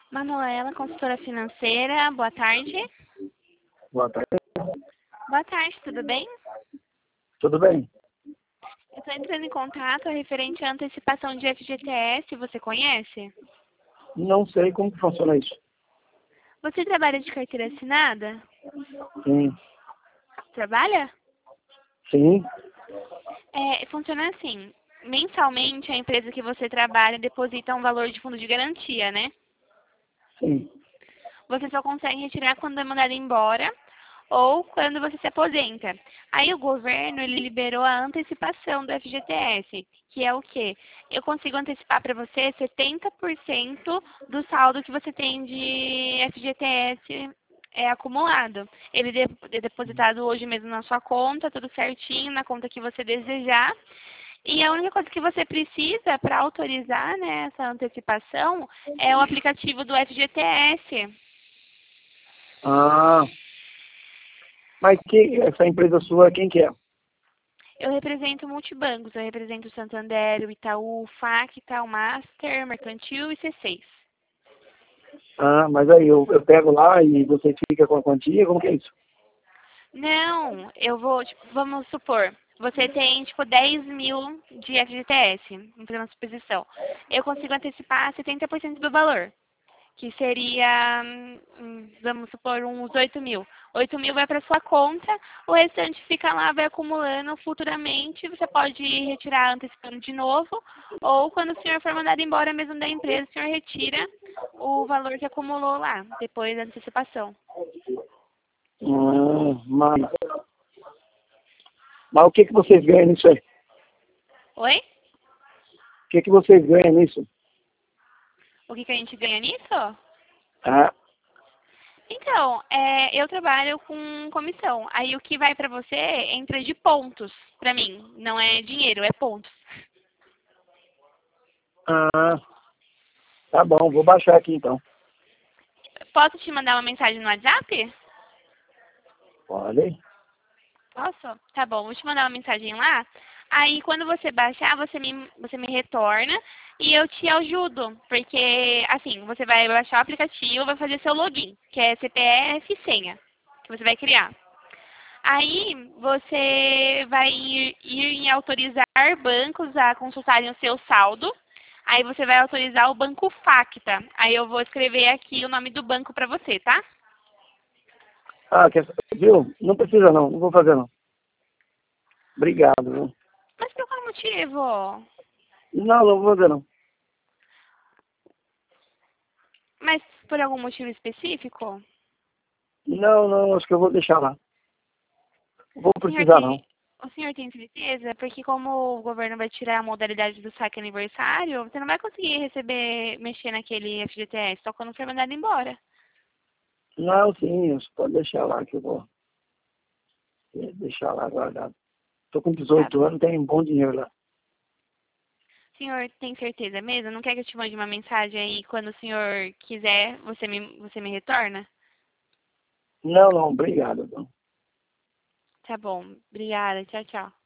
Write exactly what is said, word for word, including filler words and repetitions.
Manuela, consultora financeira, boa tarde. Boa tarde. Boa tarde, tudo bem? Tudo bem? Eu estou entrando em contato referente à antecipação de F G T S, você conhece? Não sei como que funciona isso. Você trabalha de carteira assinada? Sim. Trabalha? Sim. É, funciona assim. Mensalmente, a empresa que você trabalha deposita um valor de fundo de garantia, né? Sim. Você só consegue retirar quando é mandado embora ou quando você se aposenta. Aí o governo ele liberou a antecipação do F G T S, que é o quê? Eu consigo antecipar para você setenta por cento do saldo que você tem de F G T S é acumulado. Ele é depositado hoje mesmo na sua conta, tudo certinho, na conta que você desejar. E a única coisa que você precisa para autorizar, né, essa antecipação é o aplicativo do F G T S. Ah. Mas que, essa empresa sua, quem que é? Eu represento multibancos, eu represento o Santander, o Itaú, o F A C, Itaú Master, Mercantil e C seis. Ah, mas aí eu, eu pego lá e você fica com a quantia, como que é isso? Não, eu vou, tipo, vamos supor, você tem, tipo, dez mil de F G T S, em uma suposição. Eu consigo antecipar setenta por cento do valor, que seria, hum, vamos supor, uns oito mil. oito mil vai para sua conta, o restante fica lá, vai acumulando futuramente, você pode retirar antecipando de novo, ou quando o senhor for mandado embora mesmo da empresa, o senhor retira o valor que acumulou lá, depois da antecipação. Ah, mas, mas o que que vocês ganham nisso aí? Oi? O que que vocês ganham nisso? O que, que a gente ganha nisso? Ah, Então, é, eu trabalho com comissão. Aí o que vai para você entra de pontos para mim. Não é dinheiro, é pontos. ah, tá bom, vou baixar aqui então. Posso te mandar uma mensagem no WhatsApp? Olha aí. Posso? Tá bom, vou te mandar uma mensagem lá. Aí quando você baixar, você me, você me retorna e eu te ajudo. Porque, assim, você vai baixar o aplicativo, vai fazer seu login, que é C P F e senha, que você vai criar. Aí você vai ir, ir em autorizar bancos a consultarem o seu saldo. Aí você vai autorizar o banco Facta. Aí eu vou escrever aqui o nome do banco para você, tá? Ah, quer, viu? Não precisa não, não vou fazer não. Obrigado, viu? Mas por qual motivo? Não, não vou fazer não. Mas por algum motivo específico? Não, não, acho que eu vou deixar lá. Não vou O senhor precisar não. tem, o senhor tem certeza? Porque como o governo vai tirar a modalidade do saque aniversário, você não vai conseguir receber, mexer naquele F G T S, só quando for mandado embora. Não, sim, você pode deixar lá que eu vou deixar lá guardado. Tô com Tá. dezoito anos, tenho um bom dinheiro lá. O senhor tem certeza mesmo? Não quer que eu te mande uma mensagem aí quando o senhor quiser, você me, você me retorna? Não, não, obrigado. Não. Tá bom. Obrigada. Tchau, tchau.